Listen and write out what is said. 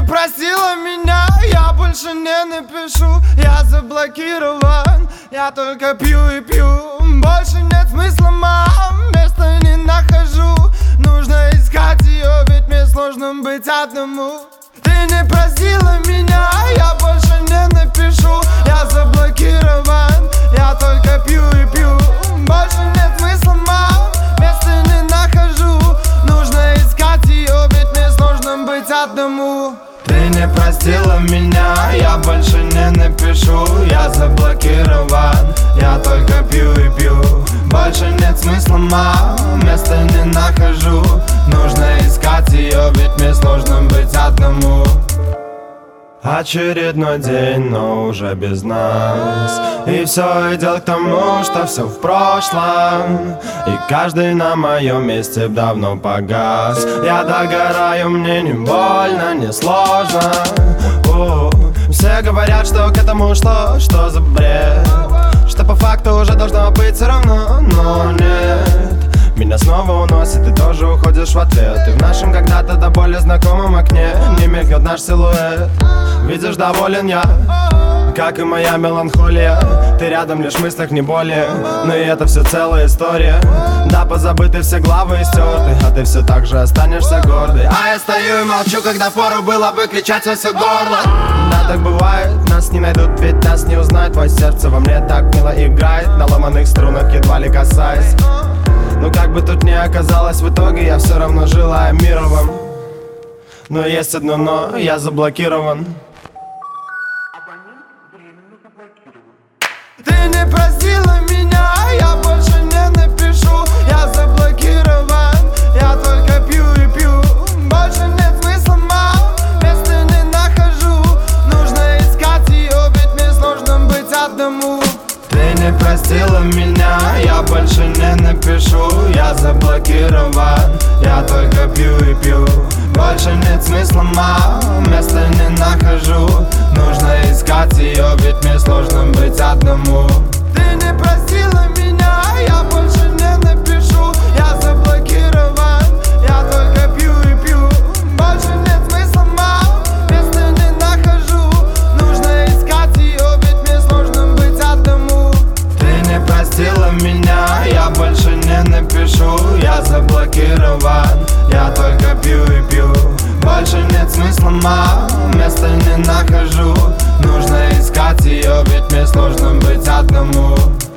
просила меня, я больше не напишу. Я заблокирован, я только пью и пью. Больше нет смысла, мам, места не нахожу. Нужно искать ее, ведь мне сложно быть одному. Ты не просила меня, я больше не напишу. Я заблокирован, я только пью и пью. Больше нет смысла, мам, места не нахожу. Нужно искать ее, ведь мне сложно быть одному. Ты не простила меня, я больше не напишу. Я заблокирован, я только пью и пью. Больше нет смысла, мам, места не нахожу. Нужно искать ее, ведь мне сложно быть одному. Очередной день, но уже без нас. И все идет к тому, что все в прошлом. И каждый на моем месте давно погас. Я догораю, мне не больно, не сложно. Все говорят, что к этому шло, что за бред. Что по факту уже должно быть все равно, но нет. Меня снова уносит, и тоже уходишь в ответ. И в нашем когда-то до боли знакомом окне не мелькнет наш силуэт. Видишь, доволен я, как и моя меланхолия. Ты рядом, лишь в мыслях, не более. Но и это все целая история. Да, позабыты все главы и стерты, а ты все так же останешься гордый. А я стою и молчу, когда впору было бы кричать во все горло. Да, так бывает, нас не найдут, ведь нас не узнают. Твое сердце во мне так мило играет, на ломаных струнах едва ли касаясь. Но как бы тут ни оказалось, в итоге я все равно желаю мира вам. Но есть одно но, я заблокирован. Ты не простила меня, я больше не напишу. Я заблокирован, я только пью и пью. Больше нет смысла, мам, места не нахожу. Нужно искать ее, ведь мне сложно быть одному. Ты не простила меня, я больше не напишу. Я заблокирован, я только пью и пью. Больше нет смысла, мам, места не нахожу. Нужно искать ее, ведь мне сложно быть одному. Ты не простила меня, я больше не напишу. Я заблокирован, я только пью и пью. Больше нет смысла, мам, места не нахожу. Нужно искать ее, ведь мне сложно быть одному. Ты не простила меня, я больше не напишу. Я заблокирован, я только пью и пью. Больше нет смысла, мам, места не нахожу. Нужно искать ее, ведь мне сложно быть одному.